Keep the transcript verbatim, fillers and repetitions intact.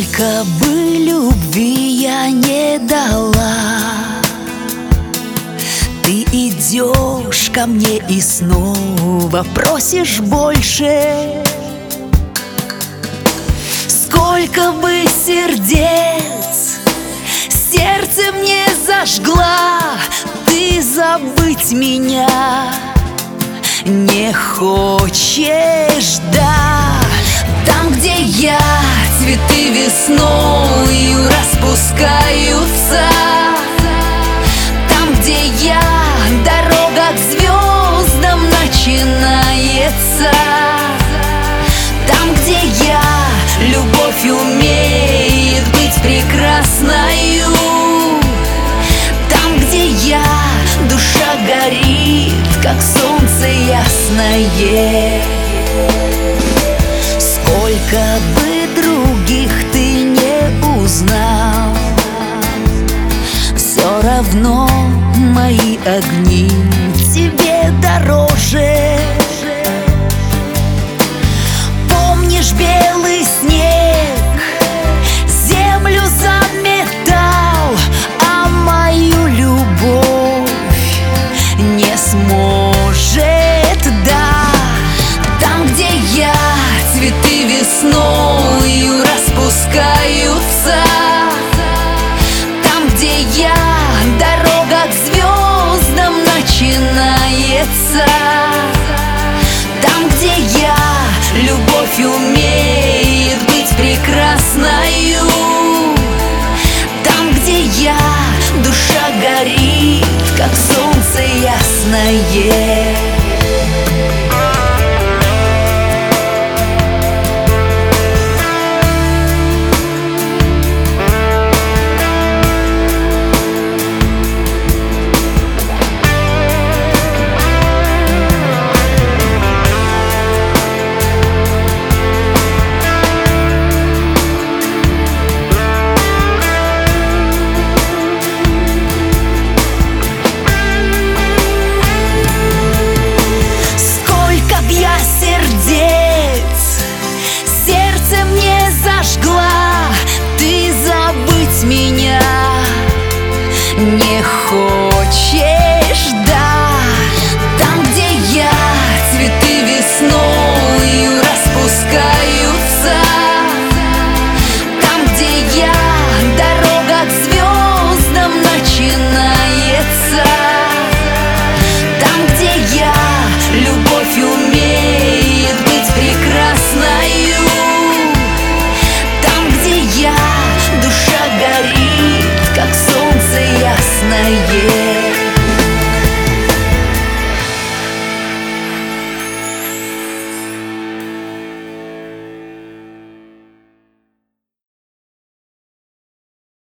Сколько бы любви я не дала, ты идешь ко мне и снова просишь больше. Сколько бы сердец сердце мне зажгла, ты забыть меня не хочешь, да. Там, где я, цветы весною распускаются. Там, где я, дорога к звездам начинается. Там, где я, любовь умеет быть прекрасною. Там, где я, душа горит, как солнце ясное. Сколько бы других ты не узнал, все равно мои огни тебе дороже. Помнишь белый снег, землю заметал, а мою любовь не сможет, да. Там, где я, цветы весною распускаются. Там, где я, дорога к звездам начинается. Там, где я, любовь умеет быть прекрасною. Там, где я, душа горит, как солнце ясное.